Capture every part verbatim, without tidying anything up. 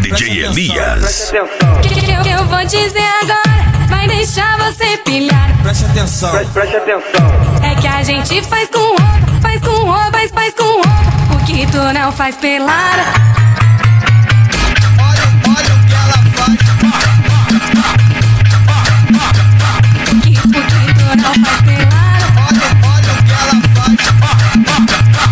D J Elias. O que, que, eu, que eu vou dizer agora vai deixar você pilhar. Preste atenção, Preste, preste atenção. É que a gente faz com roupa, faz com roupa, faz, faz com roupa. O que tu não faz pelada. olha, olha o que ela faz. O que, o que tu não faz pelada. Olha, olha o que ela faz.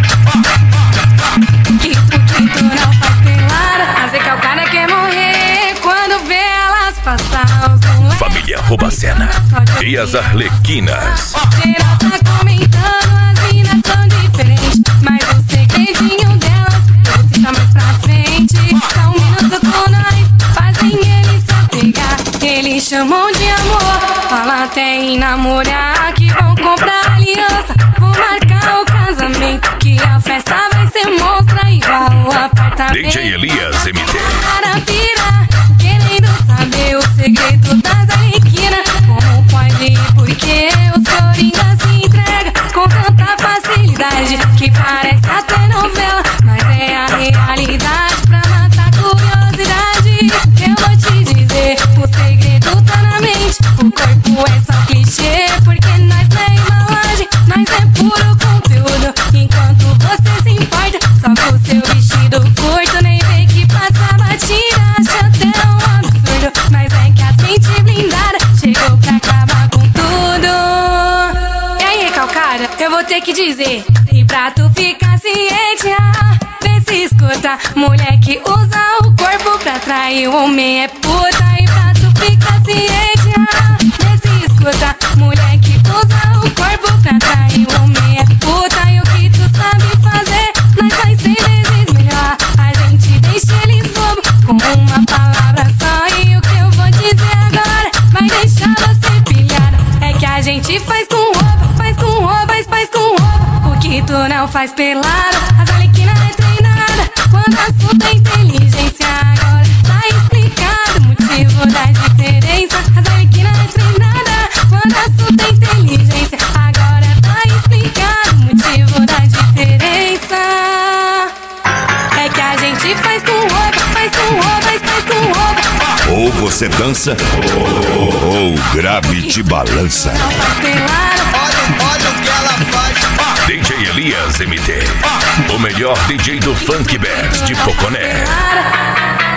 O que, o que tu não faz pelada. As recalcadas quer morrer quando vê elas passar. Família Robacena e as Arlequinas. Geral tá comentando, as minas são diferentes, mas o segredinho delas eu vou citar mais pra frente. Só um minuto com nós, fazem eles se apegar. Eles chamam de amor, fala até em namorar. Que vão comprar aliança, vão marcar o casamento. Que a festa vai ser monstra igual o apartamento. D J Elias M T. Para pirar, querendo saber o segredo das arlequinas. Como pode, porque os coringas se entregam com tanta facilidade que parece até novela, mas é a realidade. Pra matar a curiosidade, eu vou te dizer, o segredo tá na mente. O corpo é só clichê, porque nós não é embalagem, nós é puro conteúdo. Enquanto você se importa só com seu vestido curto, nem vê que passa batida, acha até um absurdo. Mas é que as mentes blindadas chegou pra acabar com tudo. E aí, recalcada, eu vou ter que dizer, e pra tu ficar ciente, ah, vê se escuta. Mulher que usa o corpo pra atrair o homem é puta. E pra tu ficar ciente, ah, vê se escuta. Mulher que usa o corpo pra atrair o homem é puta. E o que tu sabe fazer, nós vai cem vezes melhor. A gente deixa eles bobo com uma palavra só. E o que eu vou dizer agora vai deixar você pilhada. É que a gente faz com roupa, faz com roupa, faz, faz com roupa. O que tu não faz pelada. As arlequinas é treinada quando assunto é inteligência. Agora tá explicado o motivo da diferença. As arlequinas é treinada quando assunto é inteligência. Agora tá explicado o motivo da diferença. É que a gente faz com roupa, faz com roupa, faz, faz com roupa. Ou você dança, ou, ou o grave te balança. Não faz pelada. Olha, olha o que ela faz. D J Elias M T, o melhor D J do Funk Bass de Poconé. Pelada.